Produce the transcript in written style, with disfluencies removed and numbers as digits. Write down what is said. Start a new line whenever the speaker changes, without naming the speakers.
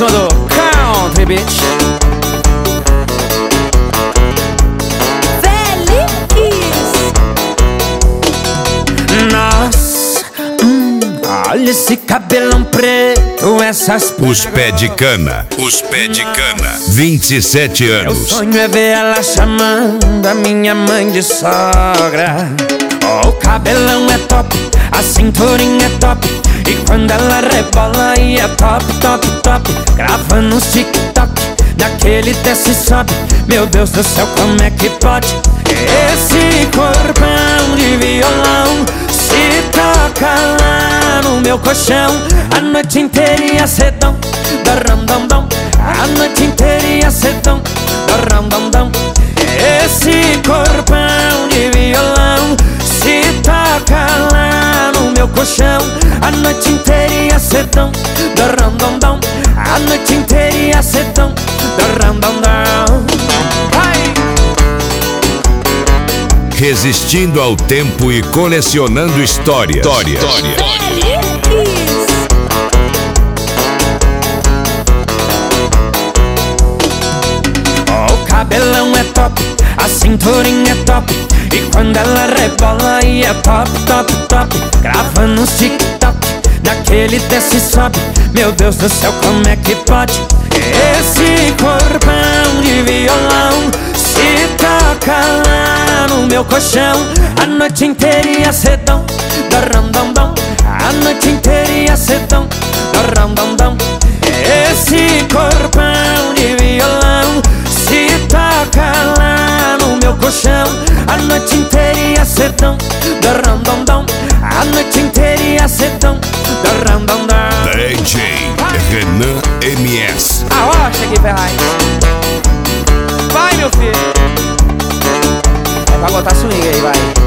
cima do Country Beach. Nossa, olha esse cabelão preto, essas
Os pé de cana, os pé de cana, 27
Meu
anos.
sonho é ver ela chamando a minha mãe de sogra. Oh, o cabelão é top, a cinturinha é top, e quando ela rebola aí é top, top, top. Grava nos TikTok, naquele desce e sobe. Meu Deus do céu, como é que pode? Esse corpão de violão se toca lá no meu colchão. A noite inteira ia sedão, darandandão. A noite inteira ia sedão, darandandão. Esse corpão de violão se toca lá no meu colchão. A noite inteira ia sedão, darandandão. A noite inteira ia sedão, darandandão.
Resistindo ao tempo e colecionando histórias.
Oh, o cabelão é top, a cinturinha é top, e quando ela rebola aí é top, top, top. Grava nos TikTok, naquele desce e sobe. Meu Deus do céu, como é que pode? Esse corpão de violão se toca lá no meu colchão. A noite inteira ia sedão, darandandão. A noite inteira ia sedão, darandandão. Esse corpão de violão se toca lá no meu colchão. A noite inteira ia sedão, darandandão. A noite inteira ia sedão, darandandão.
DJ Renan MS.
Arrocha aqui, Ferraz. Vai, meu filho. Vai botar swing aí, vai.